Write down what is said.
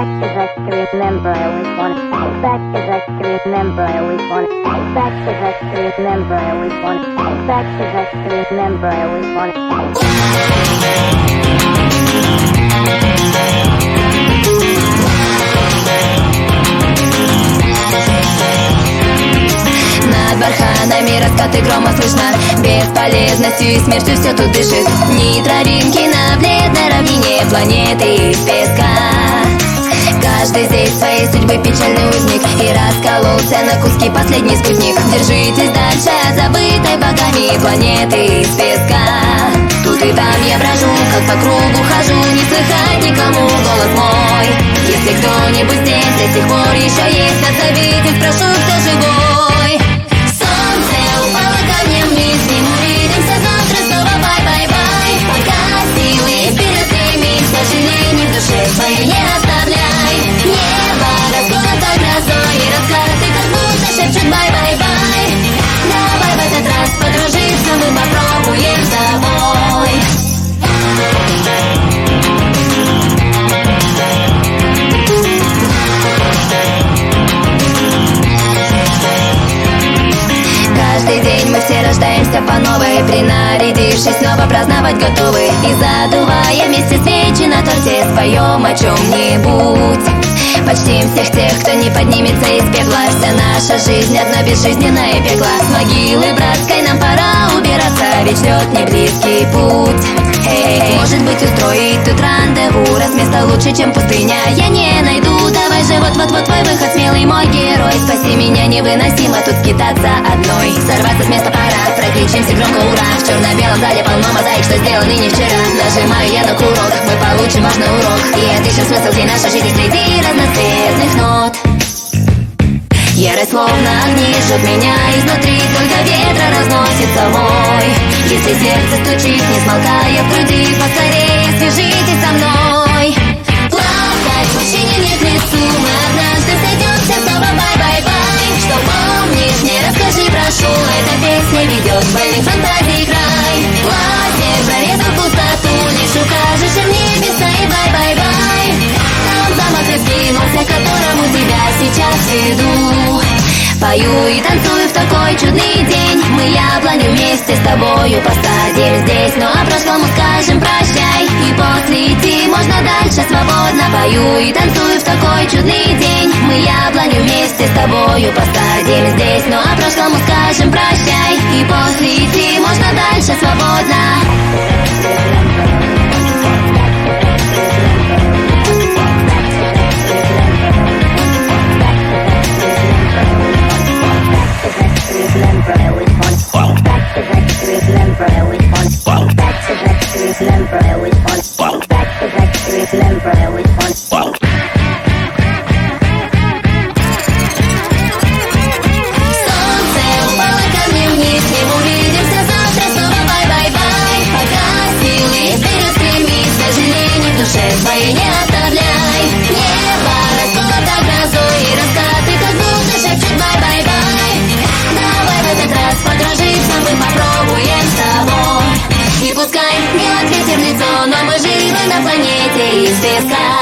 back 'cause I can remember. I always wanna go back 'cause I can remember. I always wanna go back 'cause I can remember. I always wanna go back 'cause I can remember. I always wanna Над барханами раскаты грома слышно. Бесполезностью и смертью все тут дышит. Ни травинки на бледной равнине планеты из песка. Каждый здесь своей судьбы печальный узник. И раскололся на куски последний спутник. Держитесь дальше от забытой богами планеты из песка. Тут и там я брожу, как по кругу хожу. Не слыхать никому голос мой. Если кто-нибудь здесь до сих пор еще есть, отзовитесь, прошу, кто живой. Солнце упало ко мне вниз, с ним увидимся завтра снова, бай-бай-бай. Пока силы вперед стремись, сожалений в душе своей не оставляй. Небо расколото грозой, и раскаты как будто шепчут бай-бай-бай. Давай в этот раз подружиться мы попробуем с тобой. Каждый день мы все рождаемся по новой, принарядившись, снова праздновать готовы. И задувая вместе свечи на торте, споем о чем-нибудь. Почтим всех тех, кто не поднимется из пепла. Вся наша жизнь одно безжизненное пекло. С могилы братской нам пора убираться, ведь ждет неблизкий путь. Может быть, устроить тут рандеву, раз место лучше, чем пустыня, я не найду. Давай же вот-вот-вот твой выход, смелый мой герой. Спаси меня, невыносимо тут скитаться одной. Сорваться с места пора, прокричимся громко ура. В черно-белом зале полно мозаик, что сделаны не вчера. Нажимаю я на курок, мы получим важный урок. И отыщем смысл, где наша жизнь среди разноцветных нот. Ярость словно огни жжет меня изнутри, сколько ветра разносится вой. Если сердце стучит, не смолкая в груди, поскорее свяжитесь со мной. Плакать в пучине нет лесу, мы однажды сойдемся снова, бай-бай-бай. Что помнишь, мне расскажи, прошу, эта песня ведет в больных фантазий край. Лазер прорезал пустоту, лишь укажешь в небеса и бай-бай-бай. Там замок раскинулся, к которому тебя сейчас веду. Пою и танцую в такой чудный день. Мы яблоню вместе с тобою посадим здесь. Но о прошлом скажем прощай, и после идти можно дальше свободно. Пою и танцую в такой чудный день. Мы яблоню вместе с тобою посадим здесь. Но о прошлом скажем прощай, и после идти можно дальше свободно. Remember, I always want to go back 'cause I can remember. I always want to go back 'cause I can remember. I always want to go back 'cause I can remember. I always want to. Солнце упало ко мне вниз, с ним увидимся завтра снова, бай-бай-бай. Пока силы вперед стремись, сожалений в душе своей не оставляй. Небо расколото грозой, и раскаты как будто шепчут бай-бай-бай. Давай в этот раз подружиться мы попробуем с тобой. И пускай не ответим в лицо, но мы живы на планете из песка.